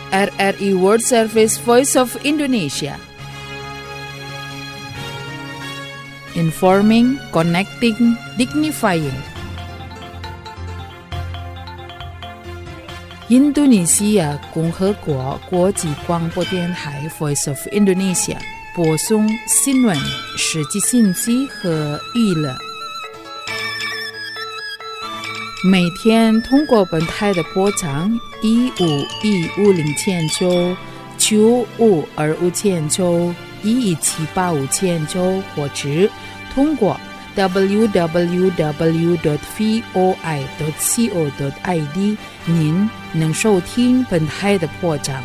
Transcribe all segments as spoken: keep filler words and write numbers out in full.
R R I World Service Voice of Indonesia. Informing, connecting, dignifying.印度尼西亚共和国国际广播电台 Voice of Indonesia 播送新闻、实际信息和娱乐。每天通过本台的波长一五一五零千九、九五二五千九、一一七八五千九，或者通过 double-u double-u double-u dot voi dot co dot i d 您能收听本台的波长。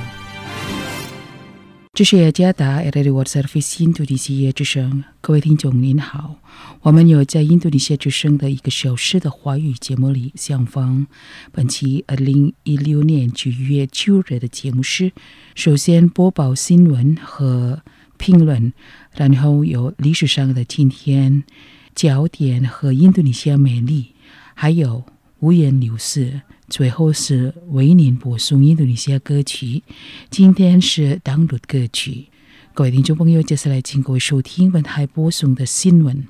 这是雅加达 R R I World Service 印度尼西亚之声，各位听众您好，我们有在印度尼西亚之声的一个小时的华语节目里相逢。本期二零一六年九月九日的节目是首先播报新闻和评论，然后有历史上的今天焦点和印度尼西亚美丽，还有五颜六色，最后是为您播送印度尼西亚歌曲。今天是当录歌曲，各位听众朋友，接下来请各位收听本台播送的新闻。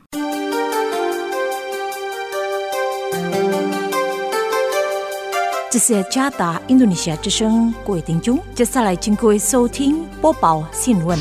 这是加达印度尼西亚之声，各位听众，接下来请各位收听播报新闻。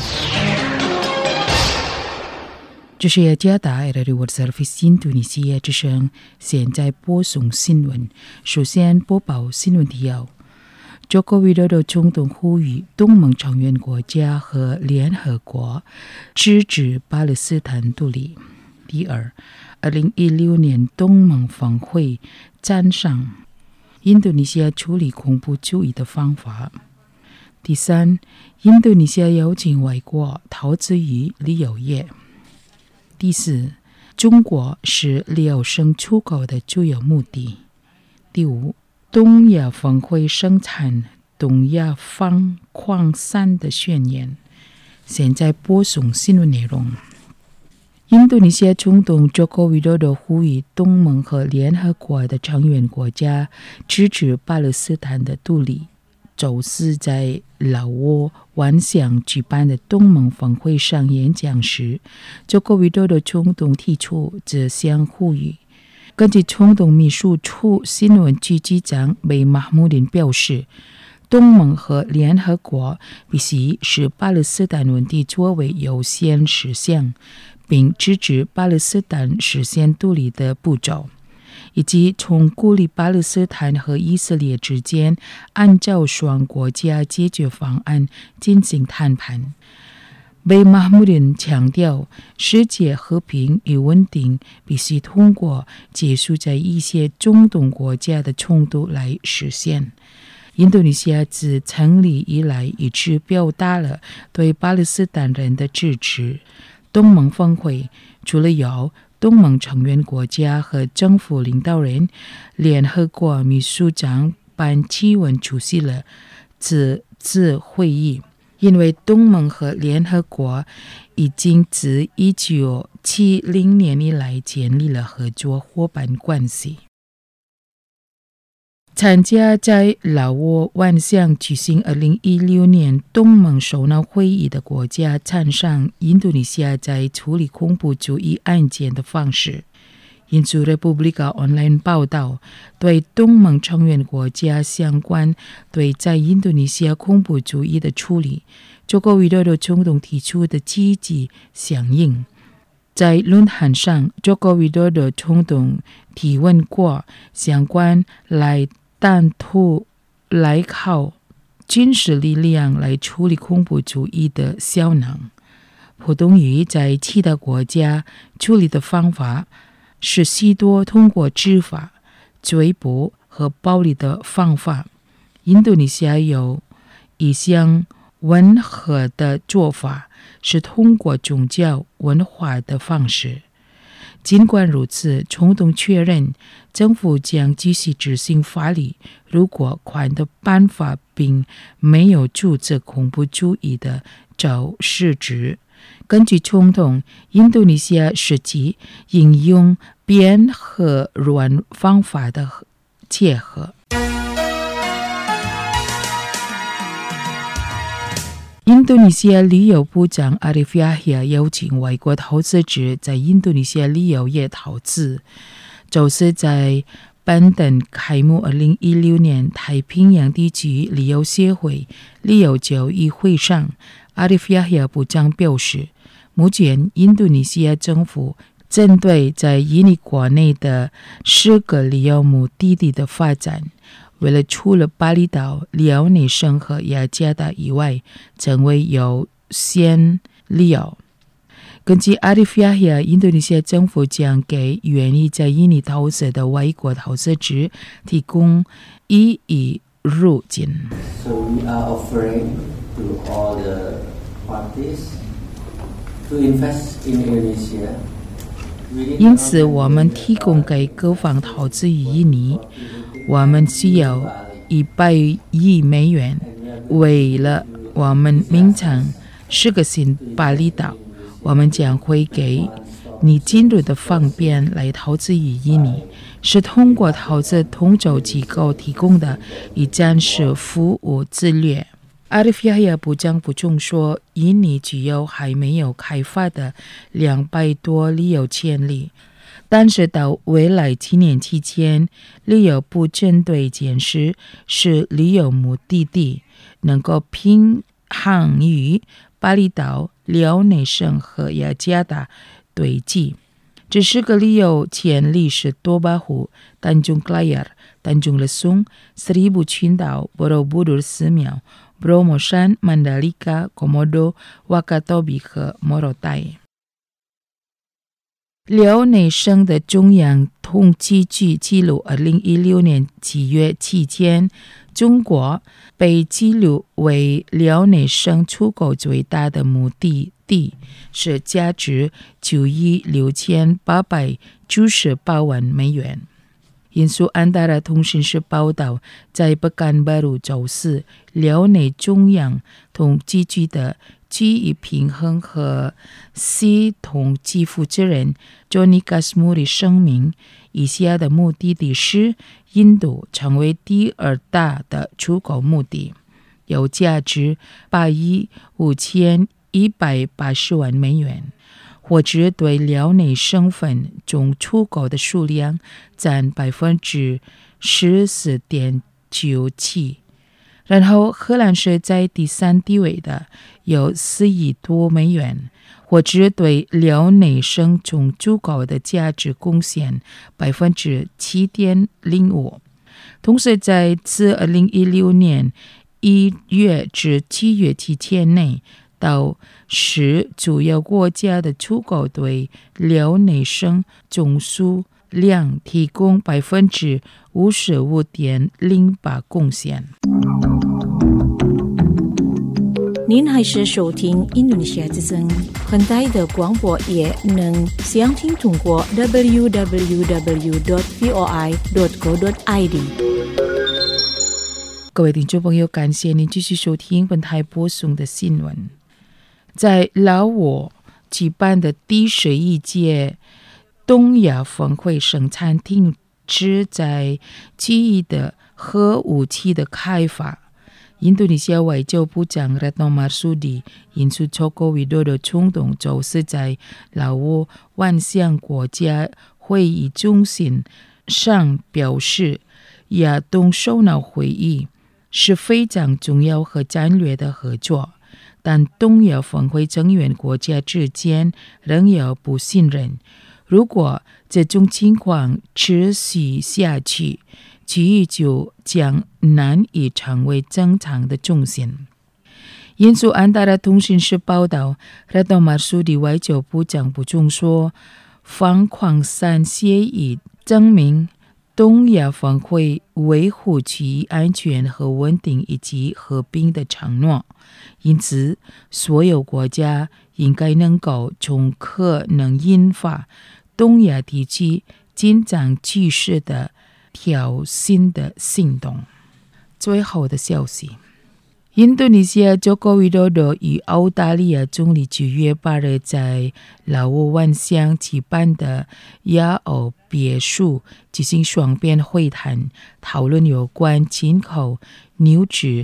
这是雅加达 R R I World Service 印度尼西亚之声，现在播送新闻。首先播报新闻提要：Joko Widodo 总统呼吁东盟成员国家和联合国支持巴勒斯坦独立。第二，二零一六年东盟峰会赞赏印度尼西亚处理恐怖主义的方法。第三，印度尼西亚邀请外国投资于旅游业。第四，中国是liệu生出口的主要目的。第五，东亚峰会生产东亚方矿山的宣言。现在播送新闻内容。印度尼西亚总统 Joko Widodo 呼吁东盟和联合国的成员国家支持巴勒斯坦的独立。周四在老挝万象举办的东盟峰会上演讲时，Joko Widodo 总统提出这项呼吁。根据总统秘书处新闻局局长贝马穆林表示，东盟和联合国必须使巴勒斯坦问题作为优先事项，并支持巴勒斯坦实现独立的步骤，以及从鼓励巴勒斯坦和以色列之间按照双国家解决方案进行谈判。贝马穆林强调，世界和平与稳定必须通过结束在一些中东国家的冲突来实现。印度尼西亚自成立以来一直表达了对巴勒斯坦人的支持。东盟峰会除了有东盟成员国家和政府领导人，联合国秘书长班基文出席了此次会议。因为东盟和联合国已经自一九七零年以来建立了合作伙伴关系。参加在老挝万象举行二零一六年东盟首脑会议的国家赞赏印度尼西亚在处理恐怖主义案件的方式。印度 Republika Online 报道，对东盟成员国家相关对在印度尼西亚恐怖主义的处理，Joko Widodo总统提出的积极响应。在论坛上 ，Joko Widodo总统提问过相关来单独来靠军事力量来处理恐怖主义的效能，不同于在其他国家处理的方法是许多通过执法、追捕和暴力的方法。印度尼西亚有一项温和的做法，是通过宗教文化的方式。尽管如此，总统确认政府将继续执行法律如果款的办法并没有注册恐怖主义的肇事者。根据总统，印度尼西亚实际应用边和软方法的结合。 印度尼西亚旅游部长阿里夫亚希亚邀请外国投资者在印度尼西亚旅游业投资，就是在班登开幕二零一六年太平洋地区旅游协会旅游交易会上，阿里夫亚希亚部长表示，目前印度尼西亚政府针对在印尼国内的十个旅游目的地的发展，为了除了巴厘岛、辽内省和雅加达以外，成为优先旅游。根据阿里夫亚希亚，印度尼西亚政府将给愿意在印尼投资的外国投资者提供一亿入境。 So we are offering to all the parties to invest in Indonesia. 因此，我们提供给各方投资于印尼。我们需要一百亿美元，为了我们名称是个新巴厘岛，我们将会给你进入的方便来投资于印尼，是通过投资统筹机构提供的一站式服务策略。阿里夫亚希亚部长补充说，印尼具有还没有开发的两百多旅游潜力。但是到未来七年期间，旅游部针对建设是旅游目的地能够平衡于巴厘岛、辽内省和雅加达对峙。这十个旅游潜力是多巴湖、丹中克莱尔、丹中勒松、Seribu群岛、Borobudur寺庙、Bromo山、曼达利卡、Komodo、瓦卡多比和莫罗代。辽内省的中央统计局记录二零一六年七月期间，中国被记录为辽内省出口最大的目的地，是价值九亿六千八百九十八万美元。印苏安达拉通讯社报道，在北干巴鲁周四，辽内中央统计局的记忆平衡和系统基负责人 Johnny Kasmuri 声明，以下的目的地是印度成为第二大的出口目的，有价值八亿五千一百八十万美元，或者对辽内省份总出口的数量占百分之十四点九七。然后荷兰是在第三地位的，有四亿多美元，或者对辽内省总出口的价值贡献百分之七点零五。同时，在自二零一六年一月至七月期间内，到十主要国家的出口对辽内省总数量提供百分之五十五点零八贡献。 您还是收听印度尼西亚之声，很大的广播也能详听通过 double-u double-u double-u dot voi dot co dot i d。 各位听众朋友，感谢您继续收听本台播送的新闻。在老挝举办的第十一届东亚峰会上，餐厅旨在记忆的核武器的开发。印度尼西亚外交部长 Retno Marsudi 因述 Joko Widodo 冲动周四在老挝万象国家会议中心上表示，亚东首脑会议是非常重要和战略的合作，但东亚峰会成员国家之间仍有不信任。如果这种情况持续下去，区域就将难以成为正常的中心。印苏安达拉通讯社报道，热多马苏迪外交部长补充说，方矿山协议证明东亚峰会维护区域安全和稳定以及和平的承诺，因此所有国家应该能够从可能引发东亚地区紧张局势的挑衅的行动。最后的消息，印度尼西亚 Joko Widodo 与澳大利亚总理九月八日在老挝万象举办的亚欧别墅进行双边会谈，讨论有关进口牛脂、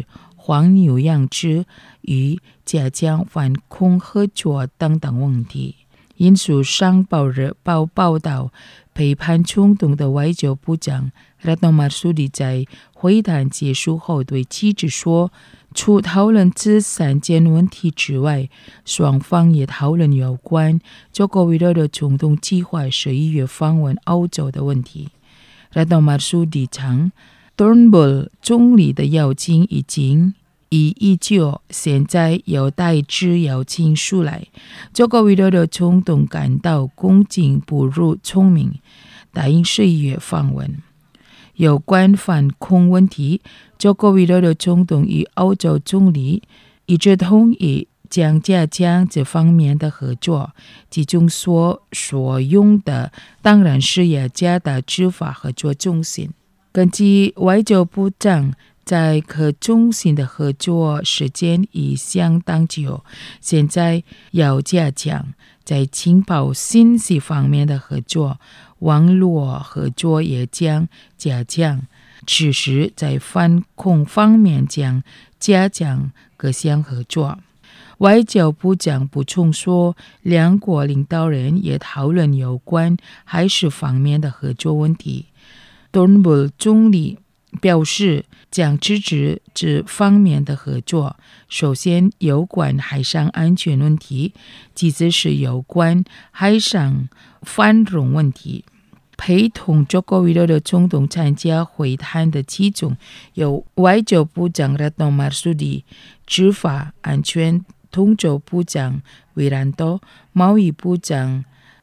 黄牛养殖与加强反恐合作等等问题。引述商报日报报道，陪伴冲动的外交部长 Retno Marsudi 在会谈结束后对记者说，除讨论这三件问题之外，双方也讨论有关中国为了的中东计划十一月访问欧洲的问题。Retno Marsudi 称 Turnbull 总理的邀请已经已依旧，现在有待之邀请书来。中国为了的中东感到恭敬不如聪明，答应十一月访问。有关反恐问题，中国为了的中东与欧洲总理一致同意将加强这方面的合作，其中所所用的当然是雅加达执法合作中心。根据外交部长，在可中心的合作时间已相当久，现在要加强在情报信息方面的合作，网络合作也将加强。此时在反恐方面将加强各项合作。外交部长补充说，两国领导人也讨论有关海事方面的合作问题。Turnbull 总理表示将支持这方面的合作。首先，有关海上安全问题，其次是有关海上繁荣问题。陪同中国为了的总统参加会谈的其中有外交部长 Retno Marsudi、执法安全统筹部长 Wiranto、贸易部长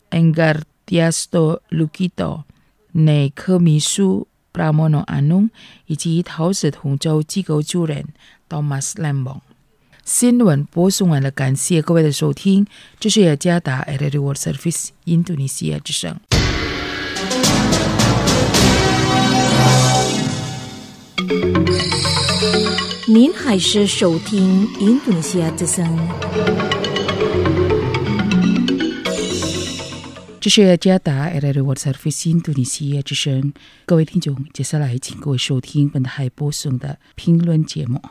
Enggartiasto Lukito、内科秘书 Pramono Anung 以及陶氏统筹机构主任 Thomas Lembong。新闻播送完了，感谢各位的收听，这是雅加达 R R I World Service 印度尼西亚之声。 您还是收听印度尼西亚之声。 这是雅加达 R R I World Service 印度尼西亚之声。各位听众，接下来请各位收听本台播送的评论节目。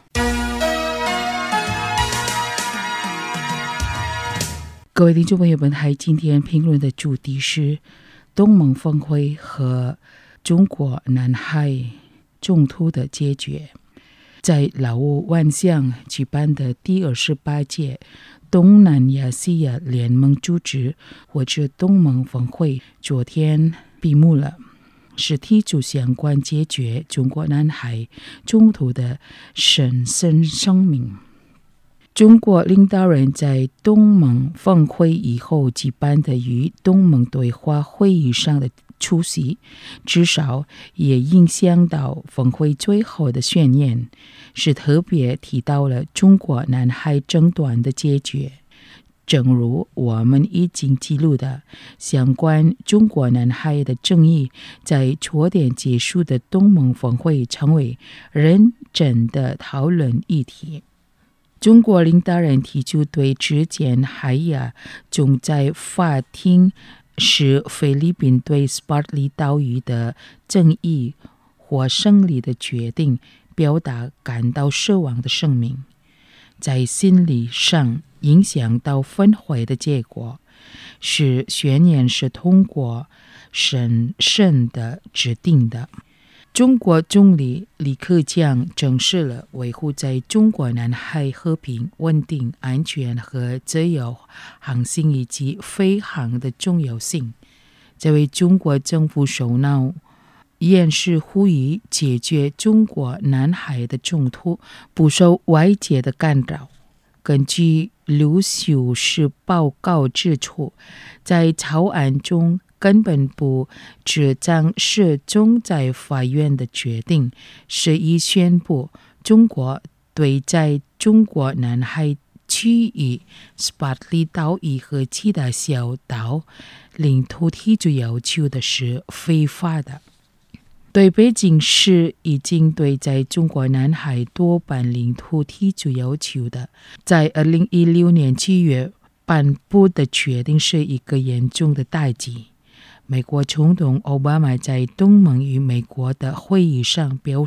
各位听众朋友，本台今天评论的主题是东盟峰会和中国南海冲突的解决。在老挝万象举办的第二十八届东南亚西亚联盟组织或者东盟峰会昨天闭幕了，是提出相关解决中国南海冲突的神圣声明。中国领导人在东盟峰会以后举办的与东盟对话会议上的出席，至少也影响到峰会最后的宣言，是特别提到了中国南海争端的解决。正如我们已经记录的，相关中国南海的争议在昨天结束的东盟峰会成为认真的讨论议题。中国领导人提出对之前海牙仲裁法庭使菲律宾对斯巴利岛屿的争议或胜利的决定表达感到失望的声明，在心理上影响到峰会的结果，是宣言是通过审慎的制定的。中国总理李克强证实了维护在中国南海和平、稳定、安全和自由航行以及飞航的重要性。这位中国政府首脑也是呼吁解决中国南海的冲突不受外界的干扰。根据卢修士报告指出，在草案中根本不主张是仲裁法院的决定，是以宣布中国对在中国南海区域斯巴利岛屿和其他小岛领土提出要求的是非法的。对北京市已经对在中国南海多半领土提出要求的，在二零一六年七月颁布的决定是一个严重的打击。美国总统奥巴马在东盟与美国的会议上表示，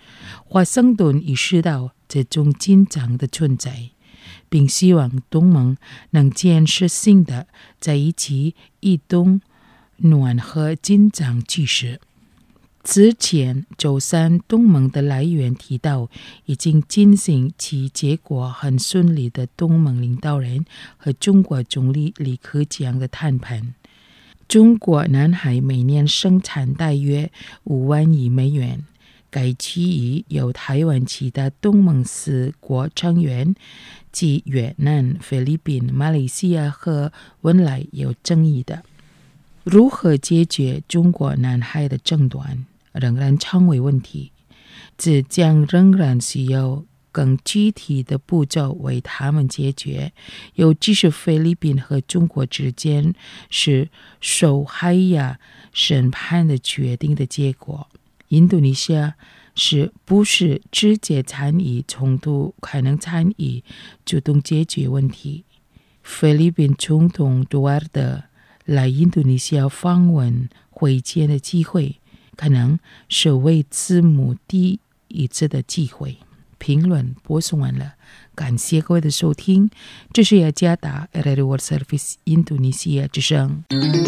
华盛顿意识到这种紧张的存在，并希望东盟能建设性的在一起移动暖和紧张局势。之前，周三东盟的来源提到，已经进行其结果很顺利的东盟领导人和中国总理李克强的谈判。中国南海每年生产大约五万亿美元，该区域由台湾其他东盟四国成员及越南、菲律宾、马来西亚和文莱有争议的。如何解决中国南海的争端仍然成为问题，这将仍然需要更具体的步骤为他们解决，尤其是菲律宾和中国之间是受海牙审判的决定的结果。印度尼西亚是不是直接参与冲突，可能参与主动解决问题。菲律宾总统杜瓦尔特来印度尼西亚访问会见的机会，可能是为此目的一次的机会。评论播送完了，感谢各位的收听，这是雅加达 R R I World Service 印度尼西亚之声。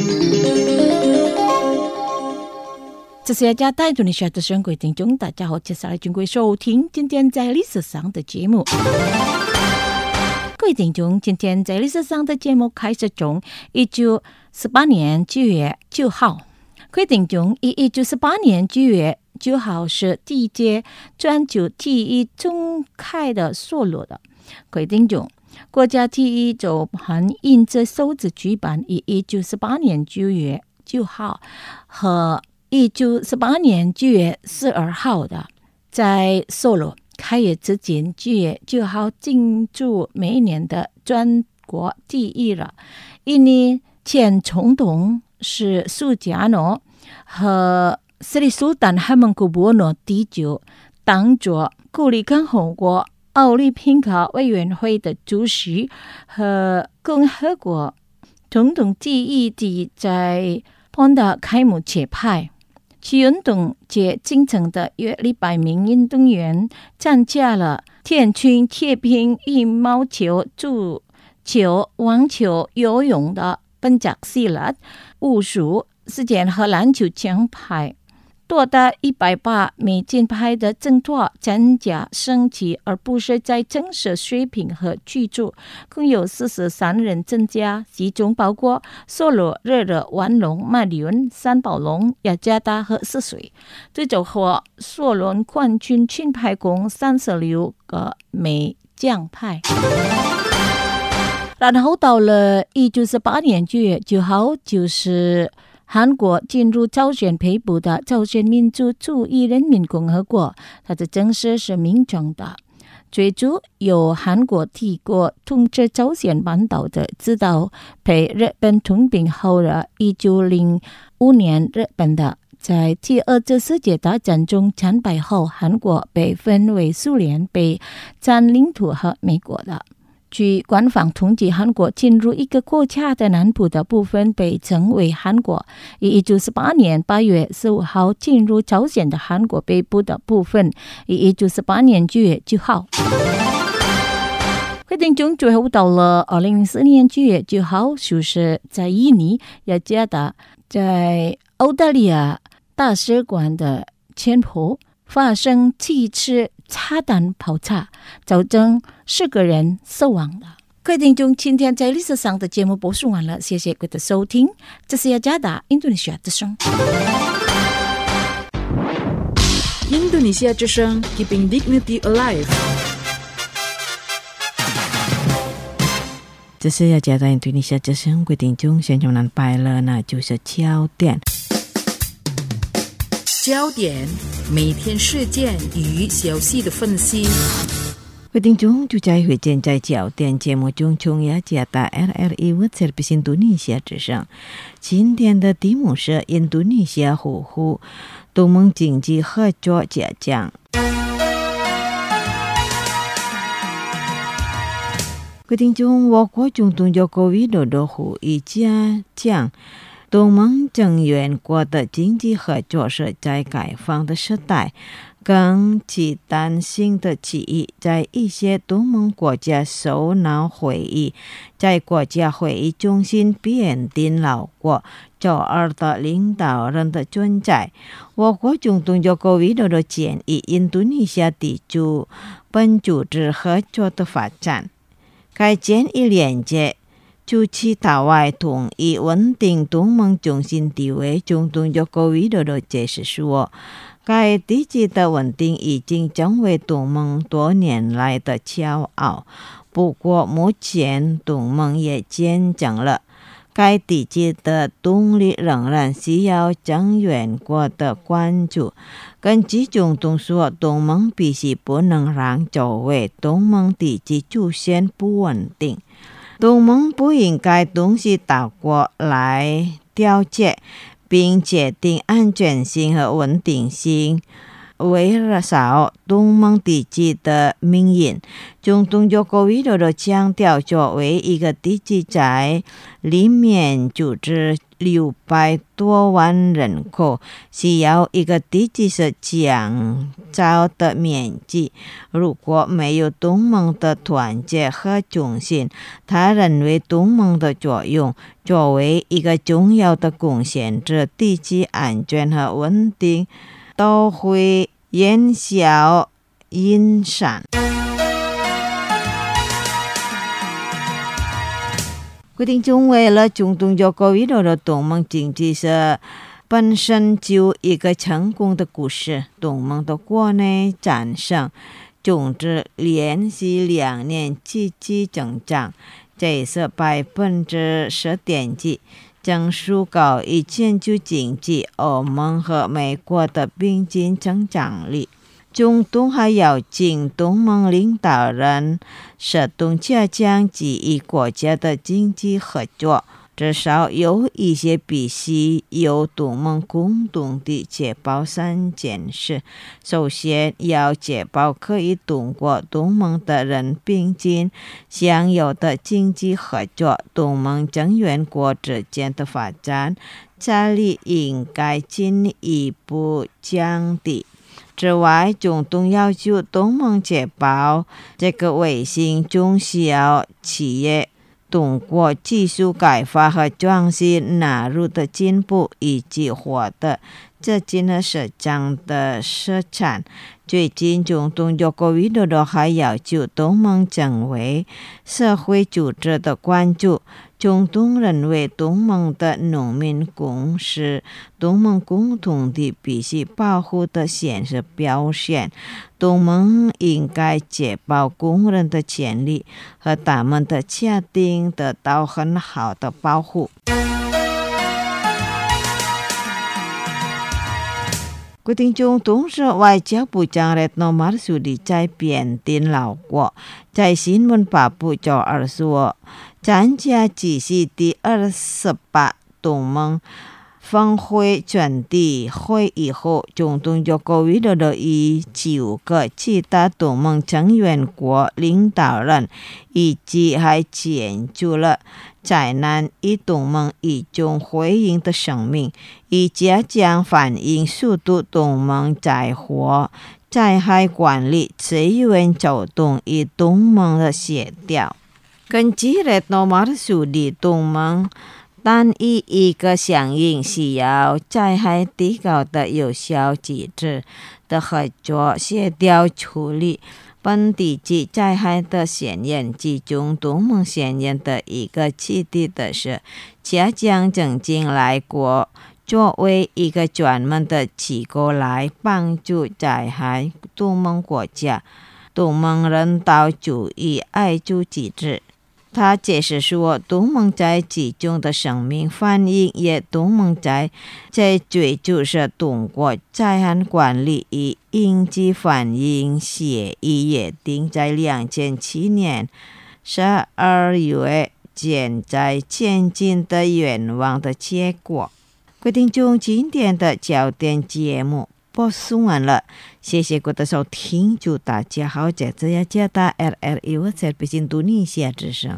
这是雅加达印度尼西亚之声，各位听众大家好，接下来请各位收听今天在历史上的节目。各位听众，今天在历史上的节目开始从一九四八年九月九号。各位听众，一九四八年九月九号是第一届全球体育总开的收录的。各位听众，国家体育总盘因这首次举办于一九四八年九月九号和一九四八年九月十二号的，在收录开业之前，九月九号庆祝每年的全国体育了。因为前总统是苏加诺和斯里苏丹哈曼古波诺第九当着库里康红国奥林匹克委员会的主席和共和国总统第一地在碰到开幕节拍。其运动节进程的约一百名运动员参加了田径、铁饼、羽毛球、足球、网球、游泳的本甲系列、武术、射箭和篮球奖牌，多达一百八枚金牌的争夺增加升级，而不是在正式水平和居住，共有四十三人增加，其中包括索罗、热热、万隆、马里恩、三宝龙、雅加达和泗水。最终获索伦冠军金牌共三十六个枚奖牌。然后到了一九四八年九月九号，就是韩国进入朝鲜北部的朝鲜民主主义人民共和国，它的正式是民政的。最初由韩国帝国统治朝鲜半岛的直到被日本吞并后的一九零五年，日本的在第二次世界大战中战败后，韩国被分为苏联被占领土和美国的。据官方统计，韩国进入一个国家的南部的部分被称为韩国。于一九四八年八月十五号进入朝鲜的韩国北部的部分，于一九四八年九月九号。会定中最后到了二零零四年九月九号，就是在印尼雅加达在澳大利亚大使馆的前后发生七次炸弹爆炸，造成四个人死亡了。各位听众，今天在历史上的节目播送完了，谢谢各位的收听。这是雅加达印度尼西亚之声。 印度尼西亚之声 Keeping Dignity Alive。 这是雅加达印度尼西亚之声，各位听众，现在安排了那就是焦点。 焦点，每天事件与消息的分析。 各位听众，就在会见在焦点节目中，从雅加达 R R I World Service 印度尼西亚之声。今天的题目是印度尼西亚呼吁东盟经济合作加强。各位听众，我国总统佐科维多多呼吁加强东盟成员国的经济合作是在开放的时代更极端性的起义在一些东盟国家首脑会议，在国家会议中心贬低老国周二的领导人的存在。我国总统佐科维多多建议印度尼西亚地区本组织合作的发展。该建议连接主持台湾统一稳定东盟中心地位。总统佐科维多多解释说，该地区的稳定已经成为东盟多年来的骄傲，不过目前东盟也见证了该地区的动力仍然需要成员国的关注。根据总统说，东盟必须不能让周围东盟地区出现不稳定，东盟不应该东西大国来调节并决定安全性和稳定性，围绕东盟地区的命运。总统佐科维多多强调，作为一个地区在里面组织六百多万人口，需要一个地区是降噪的面积。如果没有东盟的团结和中心，他认为东盟的作用作为一个重要的贡献者，地区安全和稳定都会烟消云散。规定中，为了总统佐科维多多东盟经济是本身就一个成功的故事。东盟的国内战胜总值连续两年积极增长，这是百分之十点几，增速高于全球经济、欧盟和美国的平均增长率。总统还邀请东盟领导人适度加强几个国家的经济合作，至少有一些必须由东盟共同地确保三件事。首先，要确保可以通过东盟的人平均享有的经济合作，东盟成员国之间的发展差异应该进一步降低。之外，总统要求东盟确保这个卫星中小企业通过技术开发和创新纳入的进步，以及获得这进了市场的市场。最近，总统佐科维多多还要求东盟成为社会组织的关注。总统认为，东盟的农民工是东盟共同体必须保护的现实表现。东盟应该确保工人的权利和他们的家庭得到很好的保护。规定中，同时外交部长Retno Marsudi在缅甸老国在新闻发布周二说，参加只是第二十八东盟峰会全体会议后，总统佐科维多多与九个其他东盟成员国领导人以及还签署了灾难与东盟一种回应的声明，以加强反应速度、东盟灾祸、灾害管理、资源走动与东盟的协调。根据Retno Marsudi，东盟单一一个响应需要灾害提高的有效机制的合作协调处理本地区灾害的显然，其中东盟显然的一个基地的是加强增进来国作为一个专门的机构来帮助灾害东盟国家东盟人道主义爱助机制。他解释说，东盟在其中的生命反应也东盟在在追求是通过灾害管理与应急反应协议约定在两千七年十二月正在前进的愿望的结果。规定中，今天的焦点节目播送完了，谢谢各位的收听，祝大家好，这次要加大 R R I 我在北京印尼西亚之声。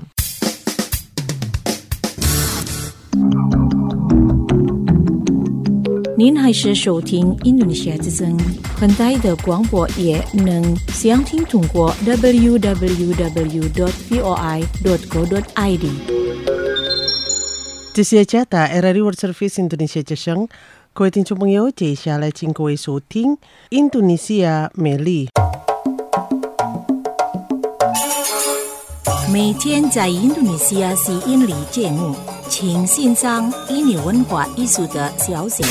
您还是收听印度尼西亚之声很大的广播，也能详听通过 double u double u double u dot v o i dot co dot i d。 这是加拿大 R R I World Service 印度尼西亚之声，各位听众朋友，接下来请各位收听印度尼西亚美丽。 每天在印度尼西亚是印尼节目，请欣赏印尼文化艺术的消息。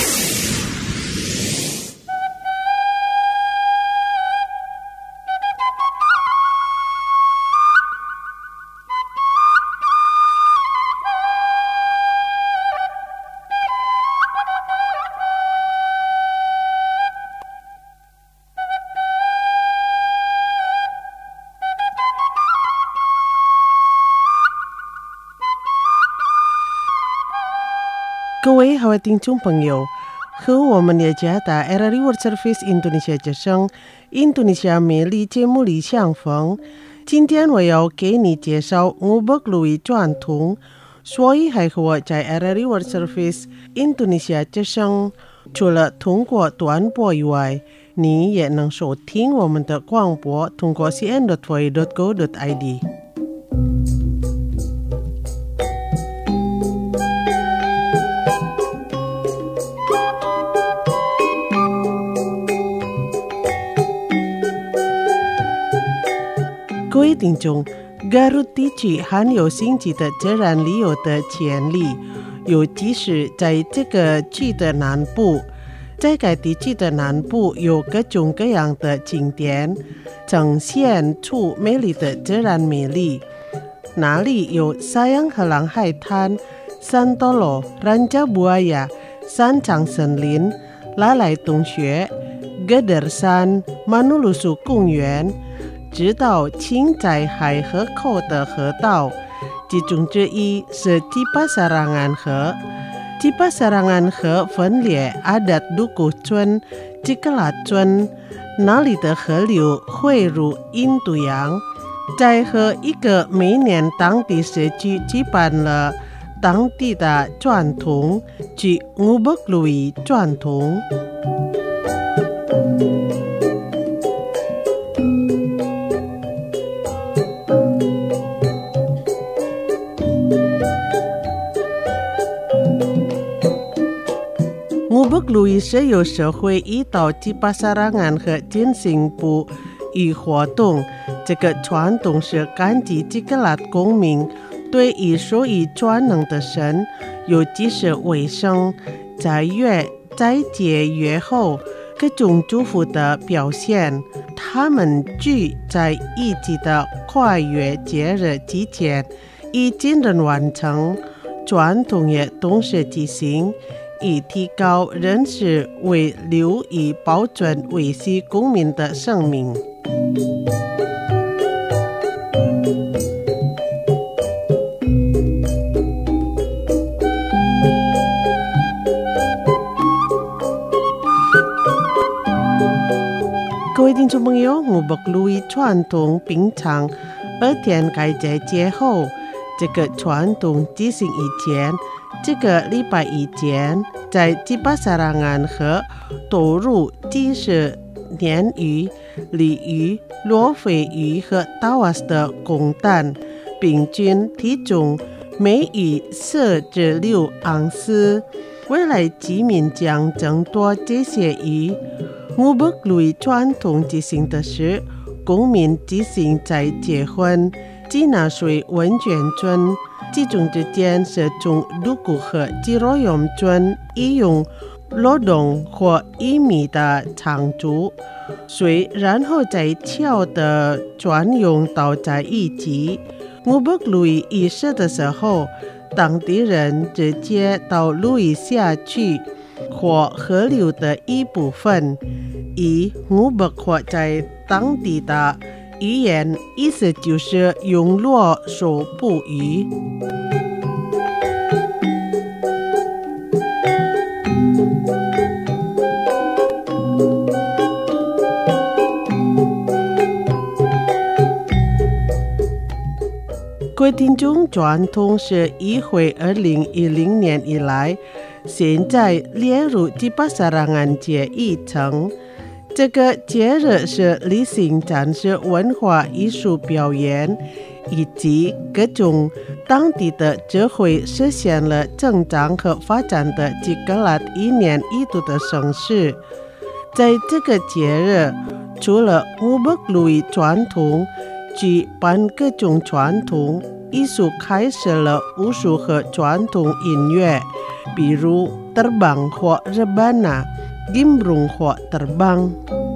各位好，听众朋友，和我们的加拿大 R R I World Service 印度尼西亚之声印度尼西亚美丽节目里相逢。今天我要给你介绍乌北路易传统，所以还和我在 R R I World Service 印度尼西亚之声，除了通过短波以外，你也能收听我们的广播，通过 c n dot v o i dot co dot i d。各位听众， Garut 地区含有经济的自然旅游的潜力，尤其是在这个区的南部。在该地区的南部有各种各样的景点，呈现出美丽的自然美丽。那里有沙洋河浪海滩、山多罗、Raja Buaya、山长森林、拉莱洞穴、格德山、马努鲁苏公园，直到青在海河口的河道，其中之一是吉巴萨朗安河。吉巴萨朗安河分裂阿达杜古村、吉格拉村，那里的河流汇入印度洋，在和一个每年当地社区举办了当地的传统，即乌北路易传统。乌北路易是由社会移到吉巴萨朗安河进行捕鱼活动，这个传统是感激吉格拉公民对艺术与专能的神，尤其是卫生、斋月、斋节月后各种祝福的表现。他们聚在一起的跨越节日之前已经能完成，传统也同时进行，以提高人士为留意保存维系公民的生命。各位听众朋友，乌北路易传统平常二天开斋节后，这个传统进行以前，这个礼拜以前，在吉巴萨朗安河投入几十鲶鱼、鲤鱼、罗非鱼和达瓦斯的公蛋，平均体重每鱼四至六盎司。未来居民将争夺这些鱼。乌北路易传统进行的是，公民进行在结婚、吉纳水温泉村，其中之间是从杜古河吉罗永村移用罗洞或一米的长竹水，然后在桥的专用倒在一起。乌北路易仪式的时候，当地人直接到路易下去或河流的一部分，以乌北或在当地的语言，意思就是用螺手捕鱼。各位听众，传统是议会二零一零年以来现在列入第八Sarangan节议程。这个节日是例行展示文化艺术表演以及各种当地的智慧实现了增长和发展的几个拉一年一度的盛事。在这个节日，除了乌北路传统举办各种传统艺术，开始了武术和传统音乐，比如 terbang 或 rebana, gimbrung 或 terbang。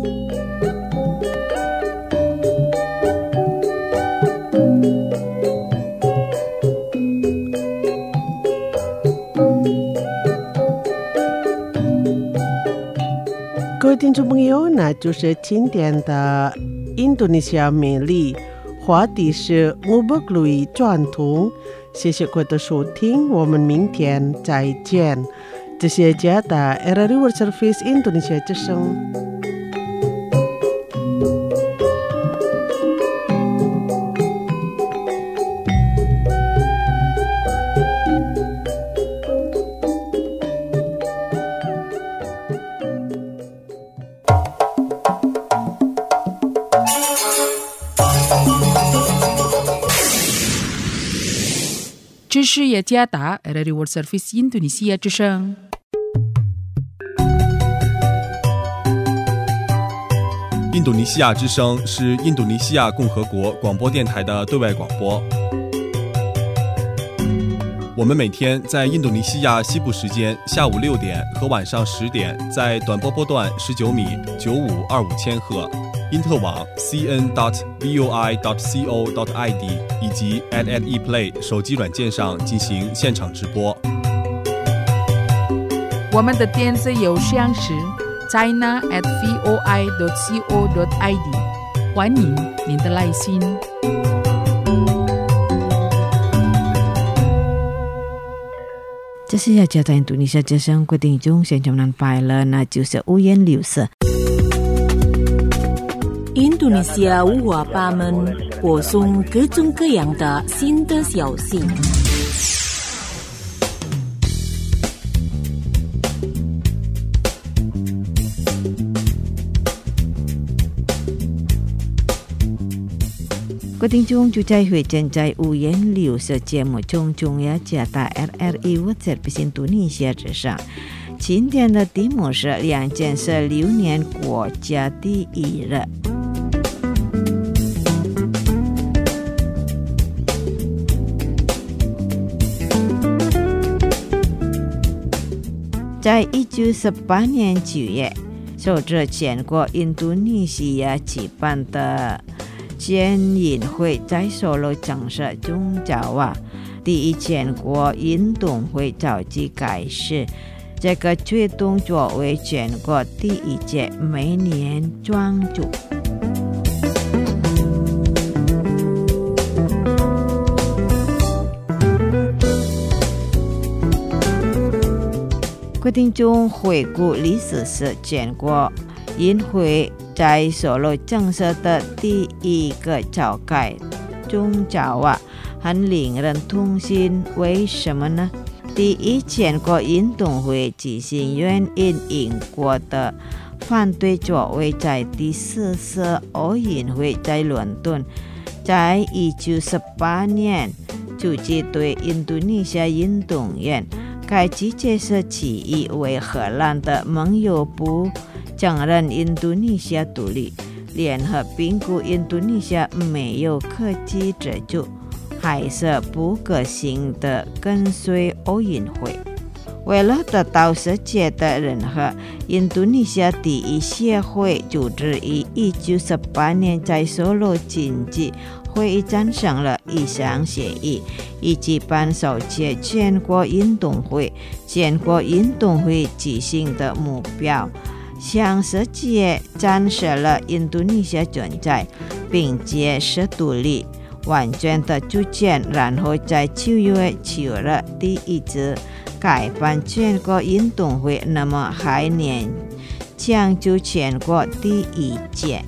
各位听众朋友，那就是今天的印度尼西亚美丽，话题是乌北路传统。谢谢各位的收听，我们明天再见。这是加达 R R I World Service 印度尼西亚之声。 这是雅加达 R R I World Service 印度尼西亚之声。 印度尼西亚之声是印度尼西亚共和国广播电台的对外广播。我们每天在印度尼西亚西部时间下午六点和晚上十点，在短波波段十九米九五二五千赫。因特网 c n dot v o i dot co dot i d 以及 at at ePlay 手机软件上进行现场直播。 我们的电子邮箱是 china at voi dot co dot i d， 欢迎您的来信。 这是雅加达印度尼西亚之声规定中现场安排了，那就是五颜六色。 印度尼西亚五花八门，播送各种各样的新的消息。 各位听众，就在会正在五颜六色节目中，中雅加达 R R I World Service 印度尼西亚之上。今天的题目是两件事流年国家第一日。在一九四八年九月，受着全国印度尼西亚举办的全运会在首罗正式宗教啊，第一全国运动会召集开始。这个活动作为全国第一届每年专注。各位听众，回顾历史是全国运会在首罗正式的第一个召开宗教啊，很令人痛心。为什么呢？第一全国运动会举行原因英国的反对作为，在第四次奥运会在伦敦，在一九四八年组织对印度尼西亚运动员。该季节是起义为荷兰的盟友不承认印度尼西亚独立，联合评估印度尼西亚没有科技自主，还是不可行的跟随奥运会。为了得到世界的认可，印度尼西亚第一协会组织于一九四八年在首罗经济会议产生了一项协议，以举办首届全国运动会。全国运动会举行的目标，向世界展示了印度尼西亚存在，并且是独立、完全的主权。然后在九月九日第一次开办全国运动会，那么还年抢救全国第一届。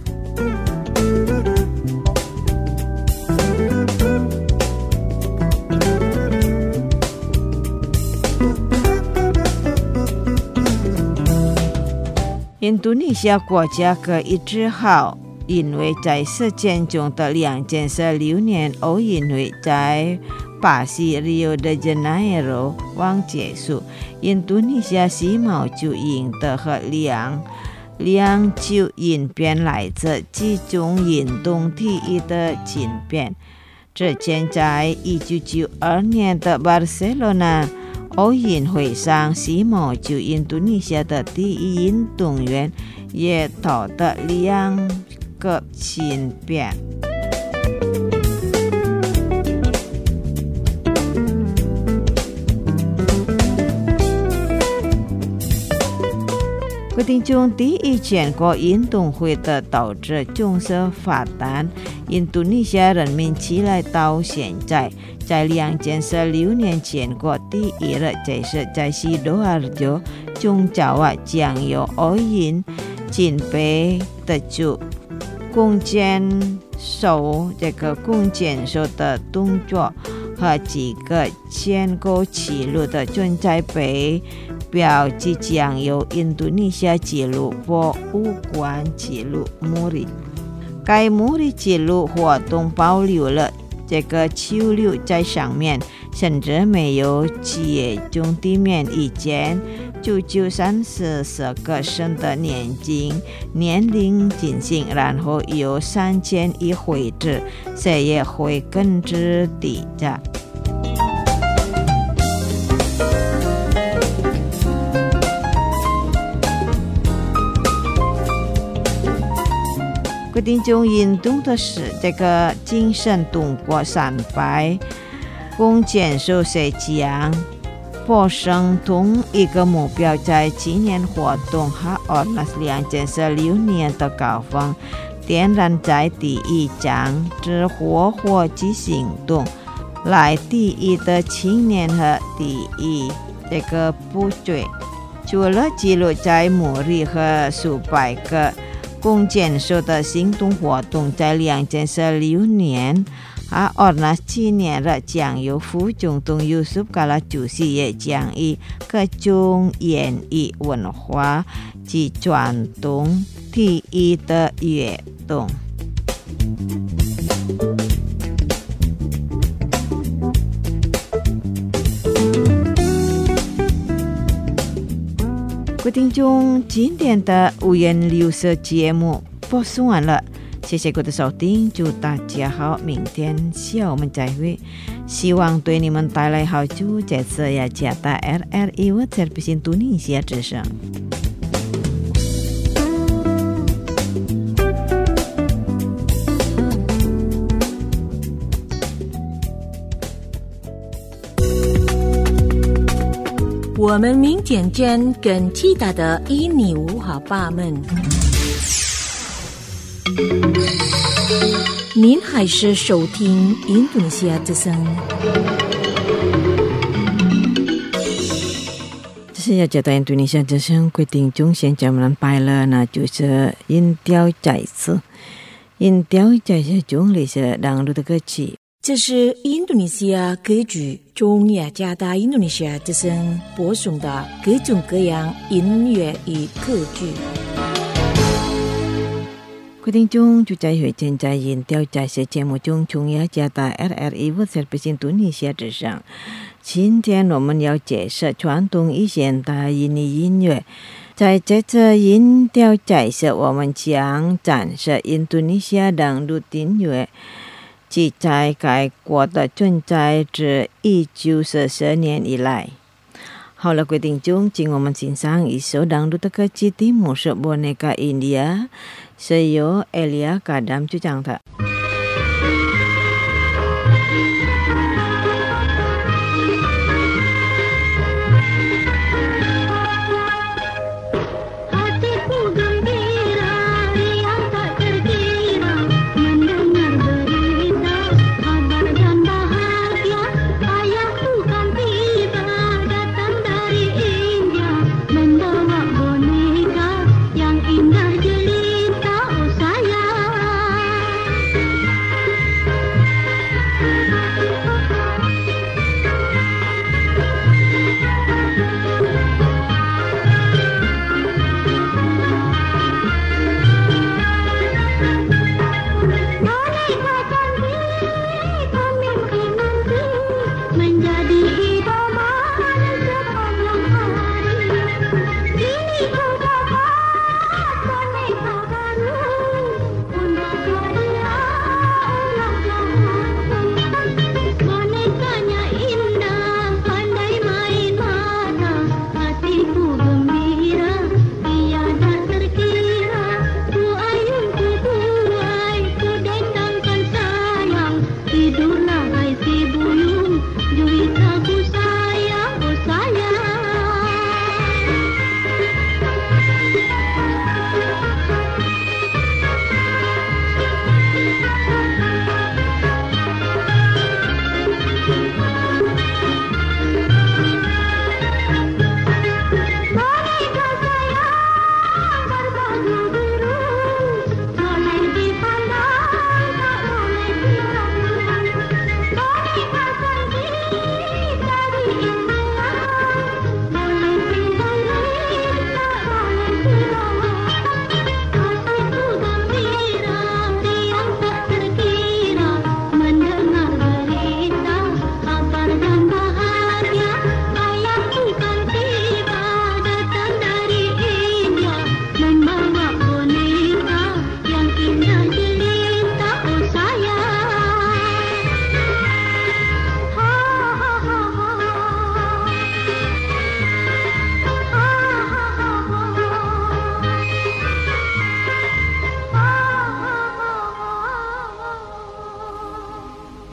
印度尼西亚国家可以自豪，因为在世界中的两千十六年奥运会在巴西 Rio de Janeiro 刚结束，印度尼西亚羽毛球赢得和两两球银片来自集中运动体育的金片。之前在一九九二年的巴塞罗那奥运会上，羽毛球印度尼西亚的第一运动员也夺得两个金片。规定中第一全国运动会的导致总是发展，印度尼西亚人民起来到现在，在两千十六年全国第一了，这是在西多尔州中爪哇将有奥运金杯得主弓箭手这个弓箭手的动作和几个全国纪录的正在被标记将由印度尼西亚纪录博物馆记录目的。该目的记录活动保留了这个球流在上面，甚至没有接中地面以前就就三十四个省的年龄年龄进行，然后有三千一回制，这也会根治低价。规定中运动的是这个精神通过三百弓箭手是将保证同一个目标，在今年活动和二两千十六年的高峰，点燃在第一章之火火鸡行动，来第一的青年和第一这个部队，除了记录在茉莉和数百个弓箭手的行动活动，在两千十六年啊，二十七年了，将由副总统尤苏卡拉主席也将以各种演艺文化及传统体育的活动。各位听众，今天的五颜六色节目播送完了，谢谢各位的收听，祝大家好，明天下午我们再会，希望对你们带来好处。这次要加大 R R I World Service Indonesia 之声。 我们明天见更其他的印尼文化吧们。您还是收听印度尼西亚之声。 这是要讲到印度尼西亚之声，规定中现在我们拜了，那就是音调在此，音调在此中里是让路的歌曲。 这是印度尼西亚歌剧中雅加达印度尼西亚之声播送的各种各样音乐与歌剧。 各位听众，就在会现在音调在此节目中，从雅加达 R R I World Service印度尼西亚之声。今天我们要介绍传统与现代印尼音乐。在这次音调在此，我们将展示印度尼西亚让路音乐。即在该国的存在自一九四四年以来。好了，各位听众，请我们欣赏一首让路的歌曲，题目是 Boneka India， 是由 Elia Kadam 主唱的。 Sayang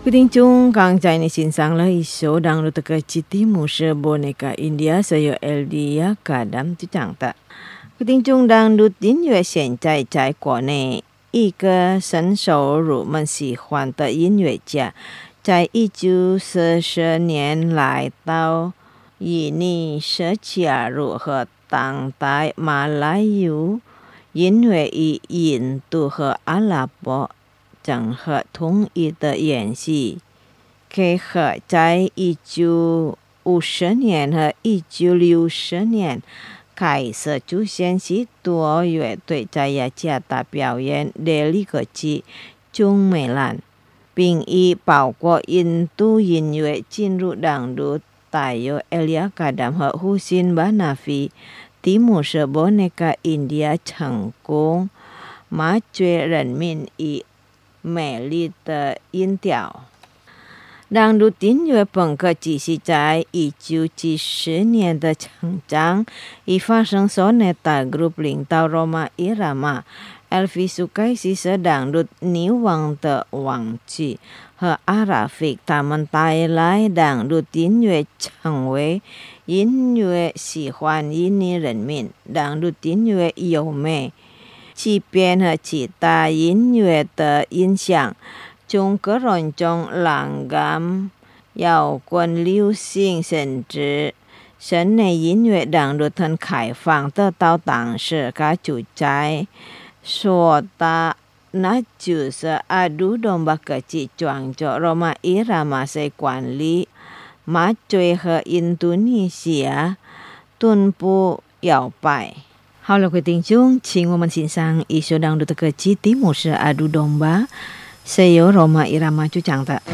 Quý thính chung càng chạy này xin sang là ý số đang lưu tờ chi tí mù sơ boneka India sayo Eldia kadam tu chẳng ta. Quý thính chung đang lưu tín yuệ hiện tại tại quốc内一个深受人们喜欢的音乐家，在一九四十年来到印尼时加入和当代马来语音乐与印度和阿拉伯整合统一的演戏，结合在一九五十年和一九六十年开始出现许多乐队在雅加达表演的一个季中美兰，并以包括印度音乐进入当中带有 Elia Kadam 和 Husin Banafi 提姆舍伯内卡 India 成功麻醉人民以美丽的音调。让路音乐本科只是在一九七十年的成长，已发生所内的 grup 领导 Roma Irama Elvis Sukai 是让路女王的王子和 Arafik 他们带来让路音乐成为音乐喜欢印尼人民，让路音乐优美，即便和其他音乐的影响。中国人中浪感摇滚流行甚至室内音乐让路很开放得到当时的主宰说的那就是阿杜东巴克集装着罗马伊拉马在管理马追和印度尼西亚东部摇摆。好了，各位听众，请我们欣赏一首让路的歌曲，题目是阿杜东巴。Saya Roma Irama Chu Chang ta.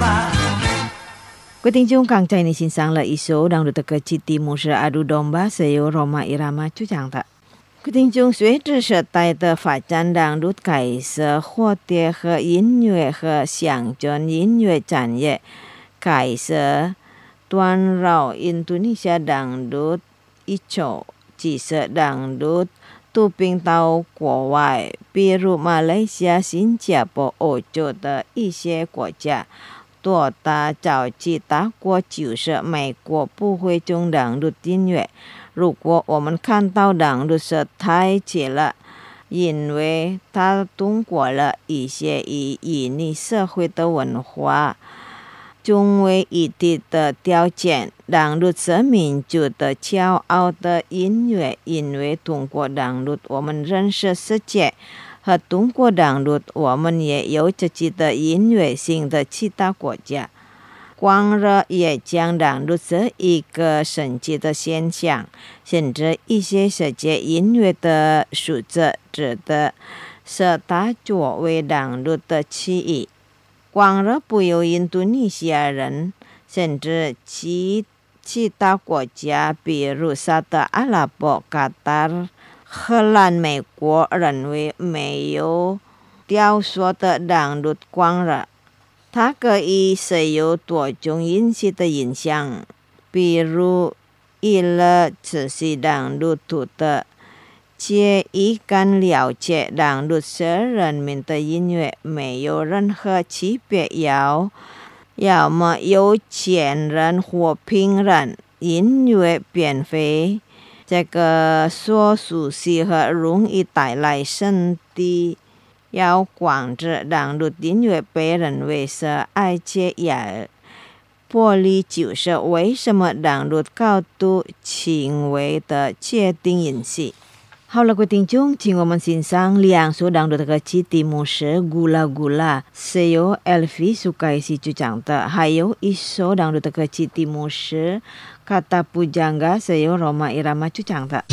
Quý聽眾càng chạy này xin sang là ý số đang được tất cả chi tiết một sự adu domba sayo Roma Irama chú chẳng thật. Quý聽眾隨着時代的發展，讓入改革活動和音樂和鄉村音樂產業改革斷繞印度尼西亞讓入一球，其實讓入都並到國外，比如馬來西亞、新加坡、歐洲的一些國家。多大早期大國就是美國不會中讓入音樂。如果我們看到讓入是太遲了，因為它通過了一些以印尼社會的文化中為一定的條件，讓入是民族的驕傲的音樂，因為通過讓入我們認識世界，和通過讓入我們也有自己的音樂性的其他國家。光熱也將讓入是一個神奇的現象，甚至一些世界音樂的學者指的是它作為讓入的起義。光熱不由印度尼西亞人，甚至其其他國家，比如沙特阿拉伯、卡塔爾、荷蘭、美國認為沒有雕塑的讓入光熱。它可以是有多種因素的影響，比如一了只是讓入圖的，且一旦了解讓入是人民的音樂，沒有任何區別，要要麼有錢人或貧人，音樂便非這個所熟悉和容易帶來勝地。要光知讓入音樂被認為是愛且也玻璃，就是為什麼讓入高度輕微的界定因素。好了，各位聽眾，請我們欣賞兩首讓入的基地模式 Gula Gula 是由 Elvi Sukaisi 主講的，還有一首讓入的基地模式 Kata Pujangga 是由 Roma Irama 主講的。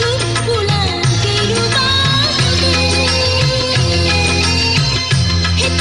Hey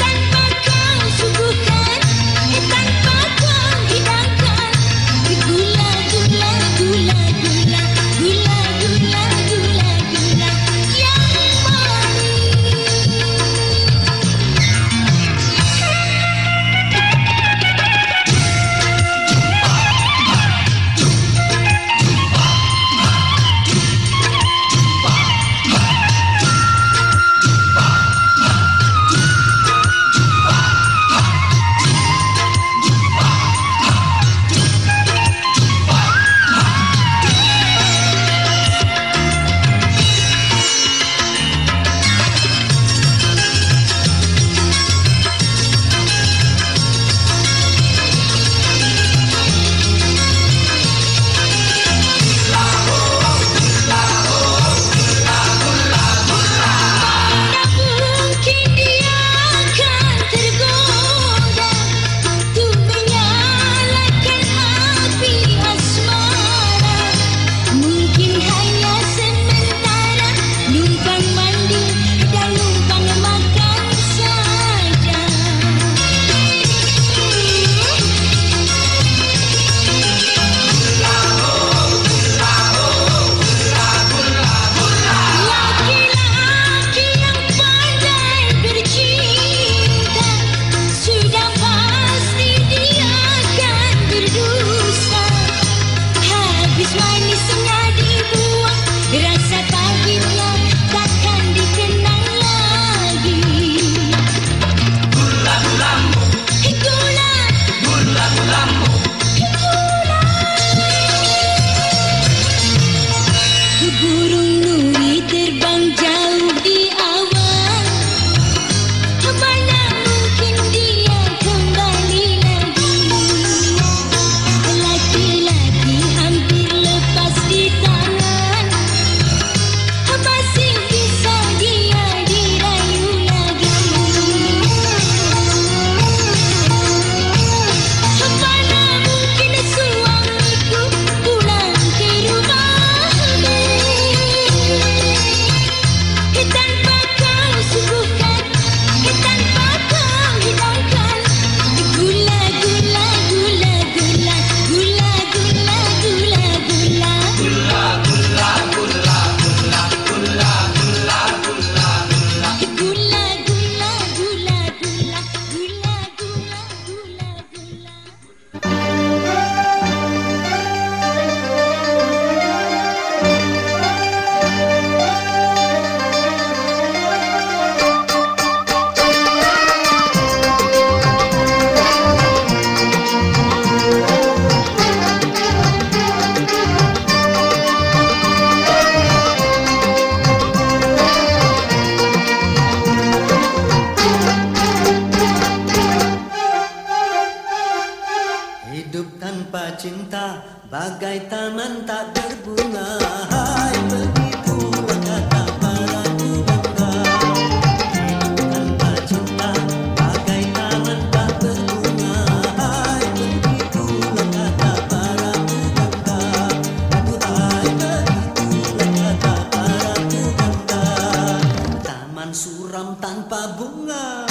bagai taman tak berbunga. Hai, begitulah kata para bangga. Tanpa cinta bagai taman tak berbunga. Hai, begitulah kata para bangga. Hai, begitulah kata para bangga. Taman suram tanpa bunga.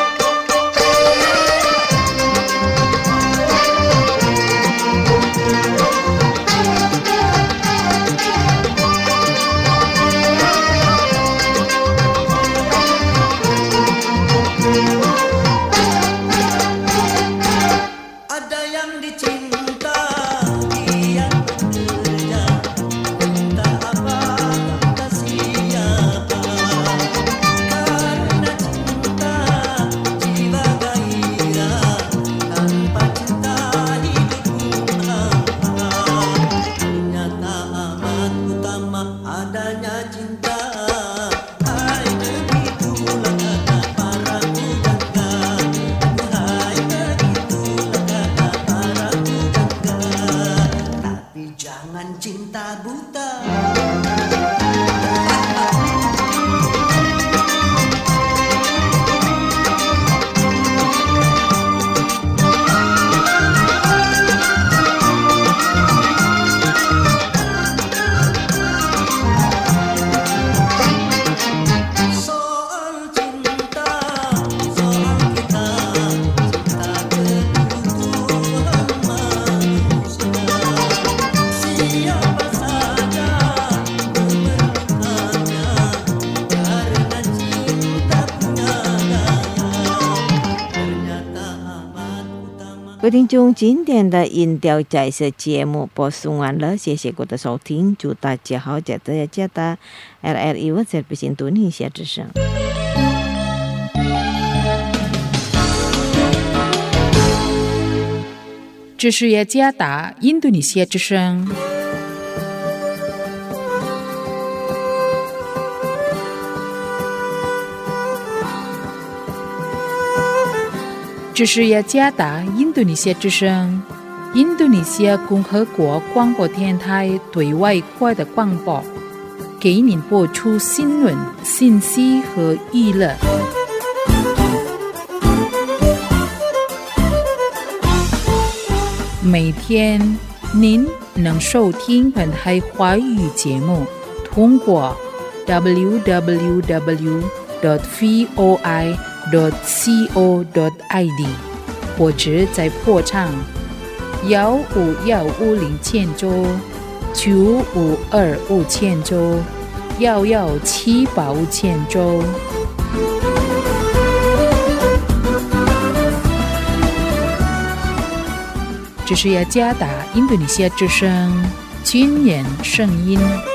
各位听众，今天的音调彩色节目播送完了，谢谢各位的收听，祝大家好，记得记得 R R I World Service Indonesia 之声。 这是雅加达印度尼西亚之声。这是雅加达印度尼西亚之声，印度尼西亚共和国广播电台对外国的广播，给您播出新闻、信息和娱乐。每天您能收听本台华语节目，通过 double-u double-u double-u dot voi dot co dot i d 或者在破唱幺五幺五零千周九五二五千周幺幺七八五千周。这是雅加达印度尼西亚之声军人声音。